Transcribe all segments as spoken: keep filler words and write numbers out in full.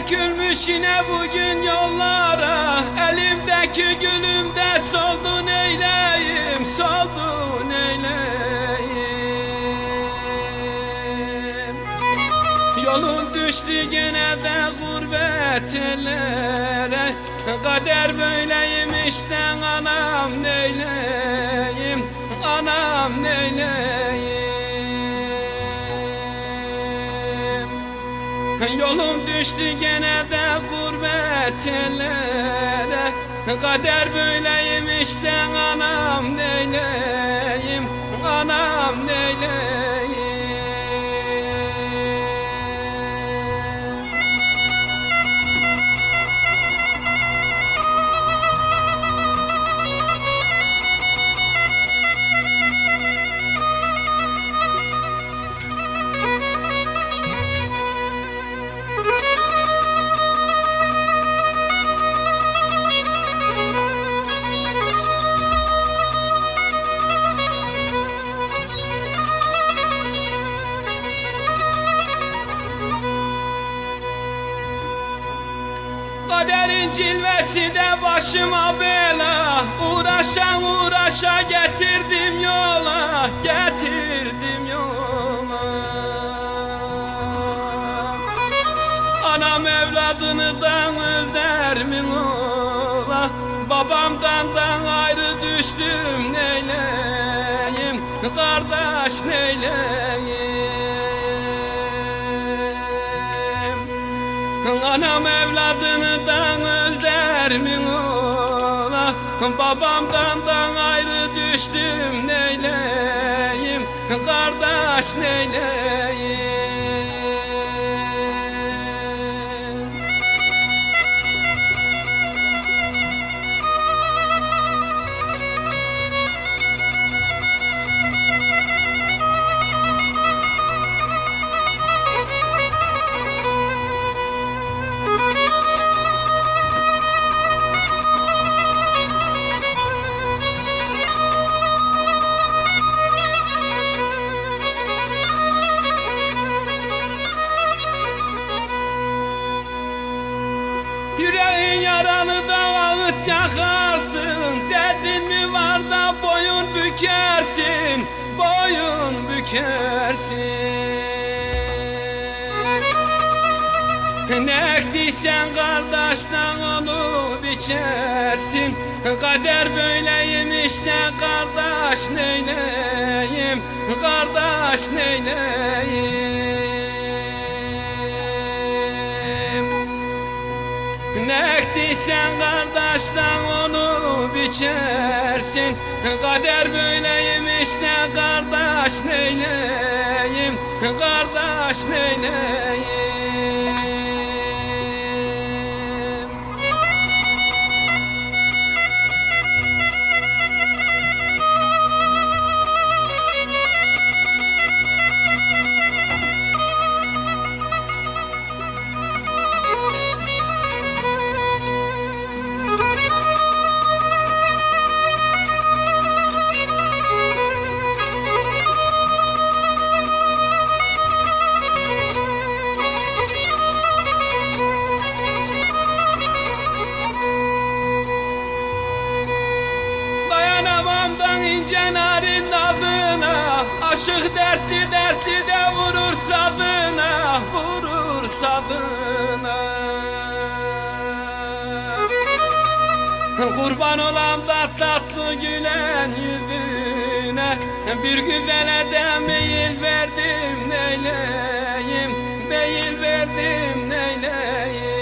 dökülmüş yine bugün yollara, elimdeki gülüm de soldu neyleyim, soldu neyleyim. Yolum düştü gene de gurbet ellere, kader böyleymiş de anam neyleyim, anam neyleyim. Yolum düştü gene de gurbet ellere, kader böyleymiş de anam neyleyim, anam neyleyim. Kaderin cilvesi de başıma bela, uğraşa uğraşa getirdim yola, getirdim yola. Anam evladını da özler mi ola, babamdan da ayrı düştüm neyleyim, kardeş neyleyim. Anam evladını da özler mi ola, babamdan da ayrı düştüm neyleyim, kardeş neyleyim. Yüreğin yaralı da ağıt yakarsın, derdin mi var da boyun bükersin, boyun bükersin. Ne ektiysen kardeşten onu biçersin, kader böyleymiş de kardeş neyleyim, kardeş neyleyim. Ne ektiysen kardeşten onu biçersin, kader böyleymiş de kardeş neyleyim, kardeş neyleyim. İnce narin adına, aşık dertli dertli de vurur sadına, vurur sadına. Kurban olam da tatlı gülen yüzüne, bir güzele de meyil verdim neyleyim, meyil verdim neyleyim.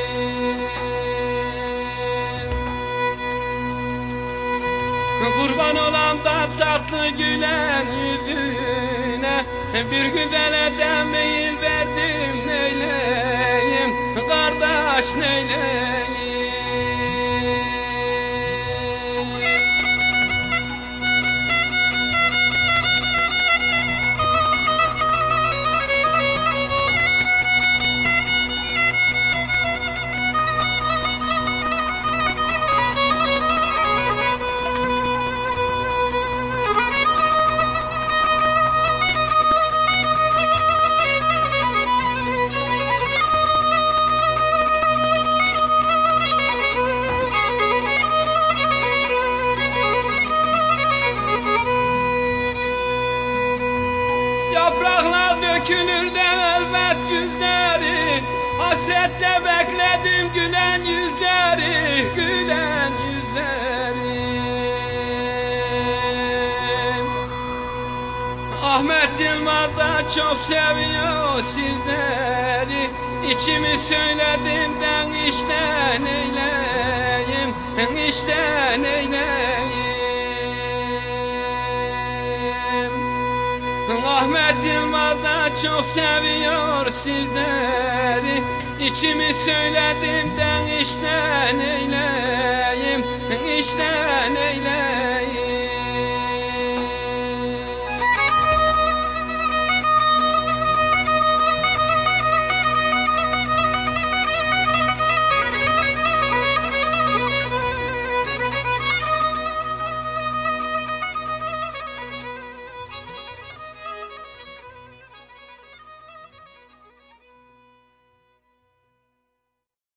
Kurban olam da tatlı gülen yüzüne, bir güzele de meyil verdim neyleyim, kardeş neyleyim. dökülür de elbet güzleri, hasretle bekledim gülen yüzleri, gülen yüzleri. Ahmet Yılmaz da çok seviyor sizleri, İçimi söylediğimden işten eyleyim, işten eyleyim. Ahmet Yılmaz da çok seviyor sizleri, İçimi söylediğimden işten eyleyim, işten eyleyim.